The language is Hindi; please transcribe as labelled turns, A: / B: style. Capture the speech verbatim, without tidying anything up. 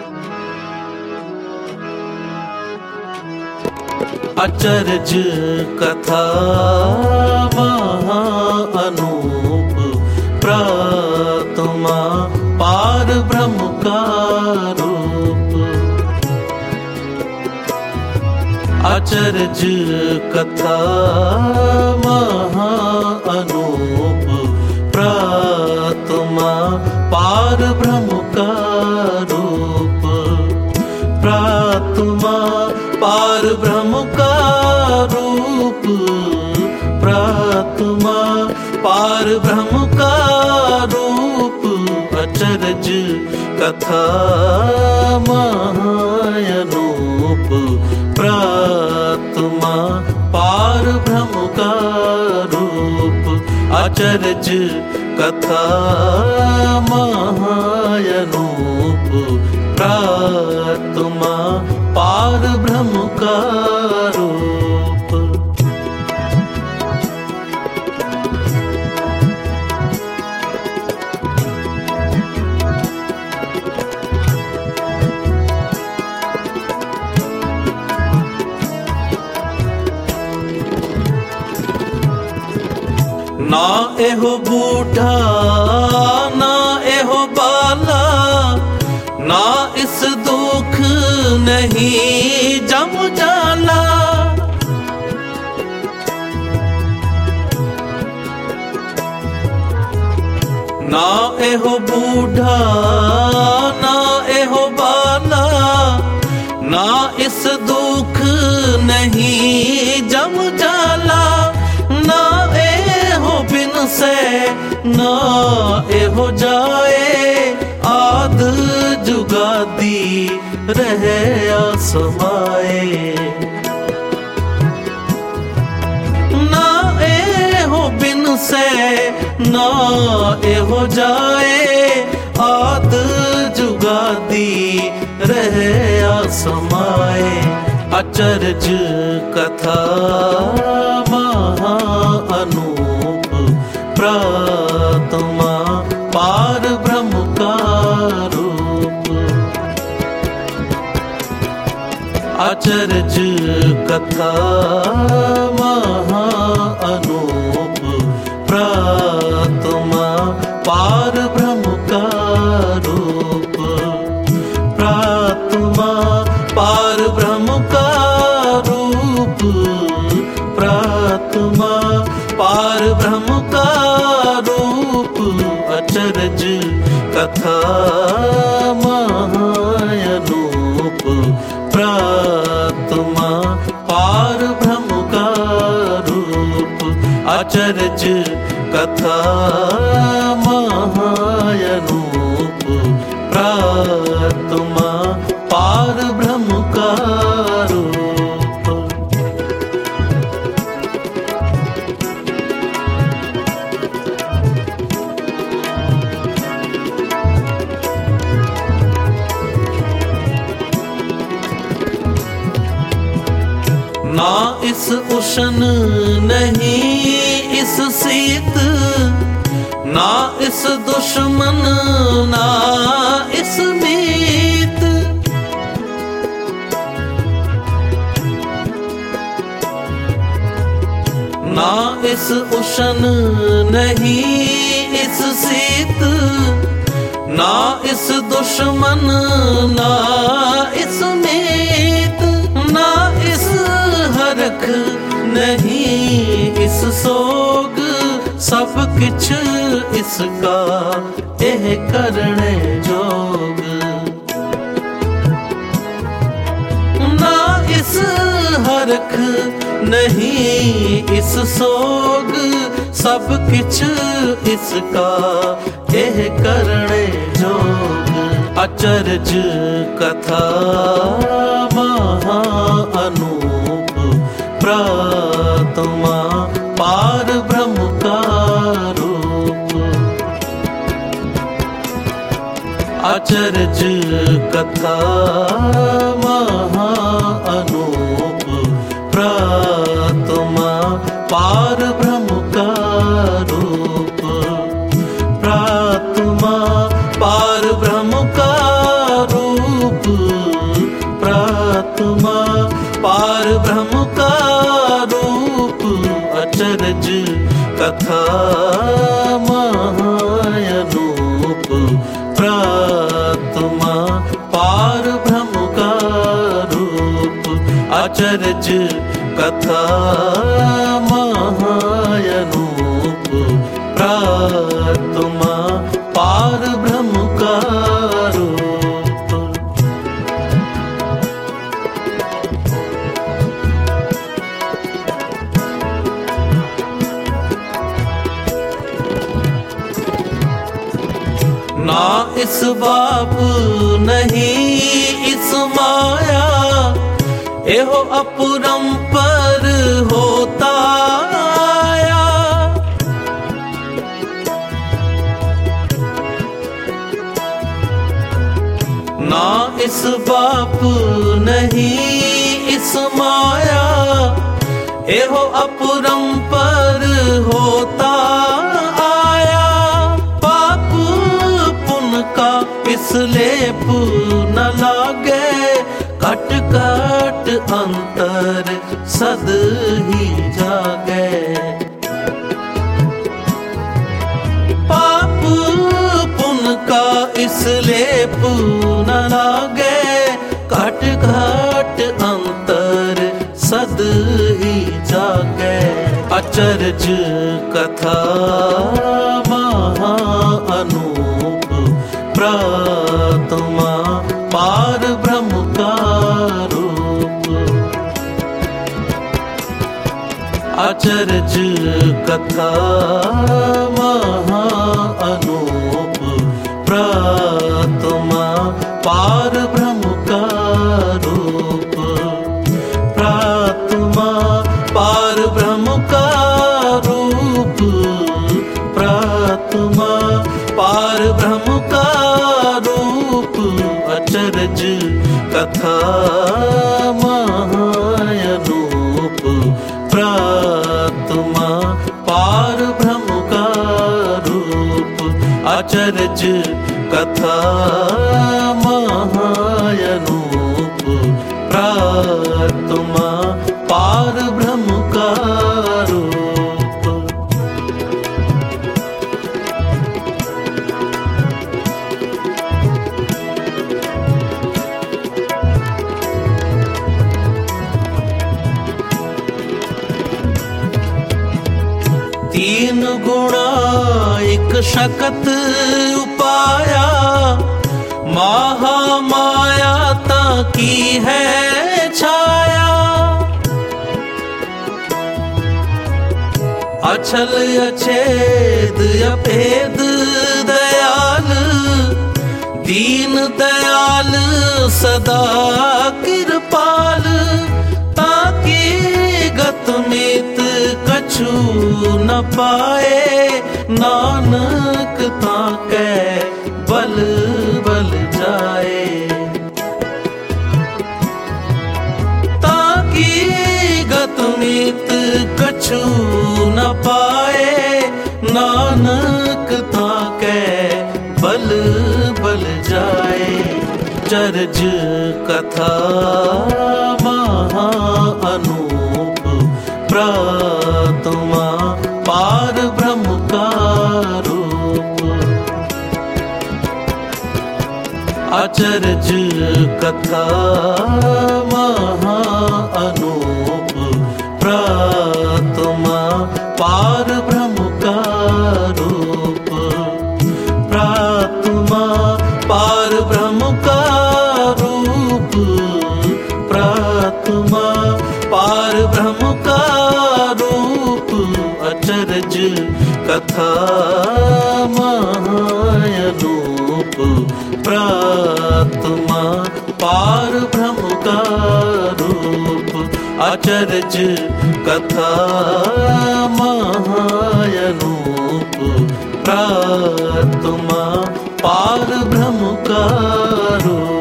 A: अचरज कथा महा अनूप प्रातमा पार ब्रह्म का रूप। अचरज कथा महा अनूप प्रातमा पार ब्रह्म का रूप। प्रातमा पार ब्रह्म का रूप। प्रातमा पार ब्रह्म का रूप। अचरज कथा महाअनूप प्रातमा पार ब्रह्म का रूप। अचरज कथा महाअनूप प्रातमा पार ब्रह्म का रूप। ना एहो बूढ़ा ना एहो बाला, ना इस दुख नहीं जम जाला। ना एहो बूढ़ा ना एहो बाला, ना इस दुख नहीं जम जाला। ना एहो बिन से ना एहो जाए, आद जुगादी रहे आसमाए। ना एहो बिन से ना एहो जाए, आद जुगादी रहे आसमाए। अचरज कथा महा अनूप प्रातमा पार ब्रह्म का रूप। अचरज कथा महा अनूप प्रातमा पार ब्रह्म का रूप। प्रातमा पार ब्रह्म का रूप। प्रातमा पार ब्रह्म का रूप। अचरज कथा महाअनूप प्रातमा पार ब्रह्म का रूप। अचरज कथा महाअनूप प्रातमा पार ब्रह्म का रूप। ना इस उष्ण नहीं इस शीत, ना इस दुश्मन ना इस मीत। ना इस उष्ण नहीं इस शीत, ना इस दुश्मन ना इस मीत। ना इस हरख नहीं इस सोग, सब किछ इसका एह करने जोग। ना इस हरख नहीं इस सोग, सब किछ इसका एह करने जोग। अचरज कथा महा अनूप प्रातमा पार ब्रह्म का रूप। अचरज कथा महा अनूप प्रातमा पार ब्रह्म का रूप। प्रातमा पार ब्रह्म का रूप। ब्रह्म का रूप अचरज कथा महायनूप प्रातमा पार ब्रह्म का रूप अचरज कथा महायनूप प्रातमा पार ब्रह्म का रूप। ना इस बाप नहीं इस माया एहो अपरंपर होता आया। ना इस बाप नहीं इस माया एहो अपरंपर होता आया। पाप पुन का इस लेप न लागे कट कट अंतर सद ही जागे। पाप पुन का इस लेप न लागे कट कट अंतर सद ही जागे। अचरज कथा महा अनूप प्रातमा पार ब्रह्म का रूप। अचरज कथा महा अनूप प्रातमा पार ब्रह्म का रूप। प्रातमा पार ब्रह्म का रूप प्रातमा पार ब्रह्म का रूप। अचरज कथा महायनूप प्रातमा पार ब्रह्म का रूप। अचरज कथा महायनूप प्रातमा पार ब्रह्म का रूप। तीन गुणा एक शकत उपाया महा माया ताकी है छाया। अछल अछेद अभेद दयाल दीन दयाल सदा कृपाल। ताकि गत मित कछु न पाए नानक ताकै बल बल जाए। ताकि गत मित कछु न पाए नानक ताकै बल बल जाए। चरज कथा महा अनूप प्रातमा पार ब्रह्म का रूप। अचरज कथा महा अनूप प्रातमा पार ब्रह्म का रूप। प्रातमा पार ब्रह्म का रूप प्रातमा पार ब्रह्म का रूप। अचरज कथा महायनूप प्रातमा पार ब्रह्म का रूप। अचरज कथा महायनूप प्रातमा पार ब्रह्म का रूप।